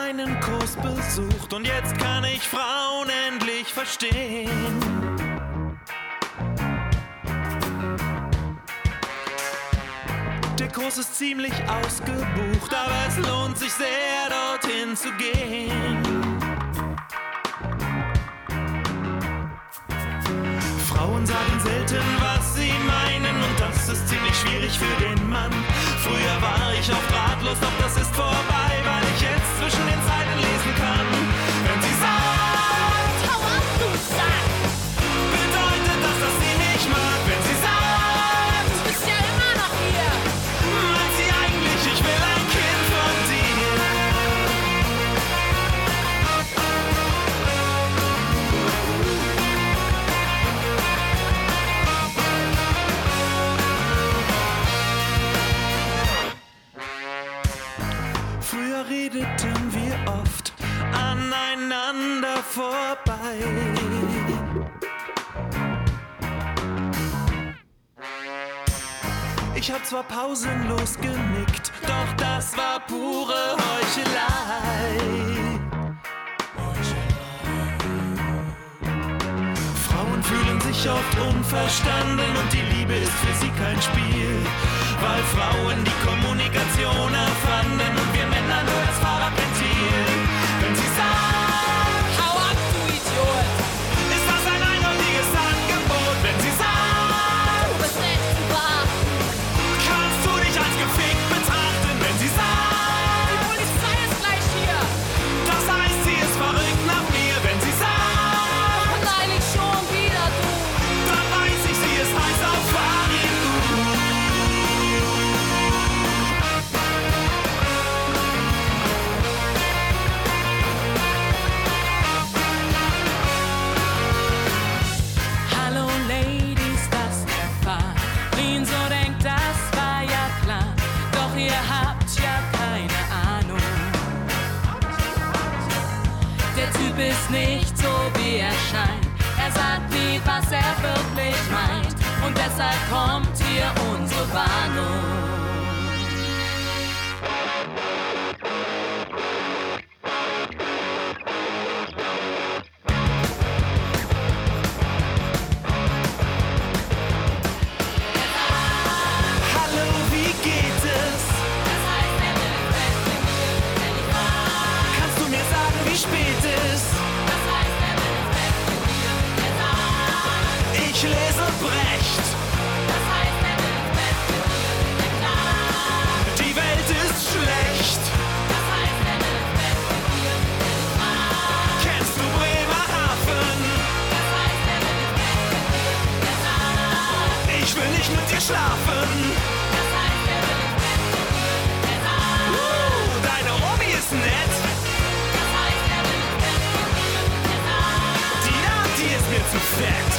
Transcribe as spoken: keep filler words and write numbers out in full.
einen Kurs besucht und jetzt kann ich Frauen endlich verstehen. Der Kurs ist ziemlich ausgebucht, aber es lohnt sich sehr, dorthin zu gehen. Frauen sagen selten, was sie meinen, und das ist ziemlich schwierig für den Mann. Früher war ich oft ratlos, doch das ist vorbei, weil ich jetzt zwischen den Zeilen lesen kann. Wenn sie sagt, hau ab, du Sack, bedeutet das, dass sie mich mag. Wenn sie sagt, du bist ja immer noch hier, meint sie eigentlich, ich will ein Kind von dir. Früher redeten wir oft aneinander vorbei. Ich hab zwar pausenlos genickt, doch das war pure Heuchelei. Frauen fühlen sich oft unverstanden und die Liebe ist für sie kein Spiel, weil Frauen die Kommunikation erfanden und wir Männer nur das Fahrradventil. Wenn sie sagt, hau ab, du Idiot, ist das ein eindeutiges Angebot. Wenn sie sagt, du bist echt super, kannst du dich als gefickt betrachten. Wenn sie sagt, die Polizei ist gleich hier, das heißt, sie ist verrückt nach mir. Wenn sie sagt, nein, ich schon wieder, du, dann weiß ich, sie ist heiß auf Farin. Hallo Ladies, das ist der Farin, so denkt, das war ja klar. Doch ihr habt ja keine Ahnung. Der Typ ist nicht so, wie er scheint. Er sagt nie, was er wirklich meint. Und deshalb kommt hier unsere Warnung. Hallo, wie geht es? Kannst du mir sagen, wie spät es? Ich lese Brecht. Die Welt ist schlecht. Kennst du Bremerhaven? Ich will nicht mit dir schlafen. Uh, deine Omi ist nett. Die da, die ist mir zu fett.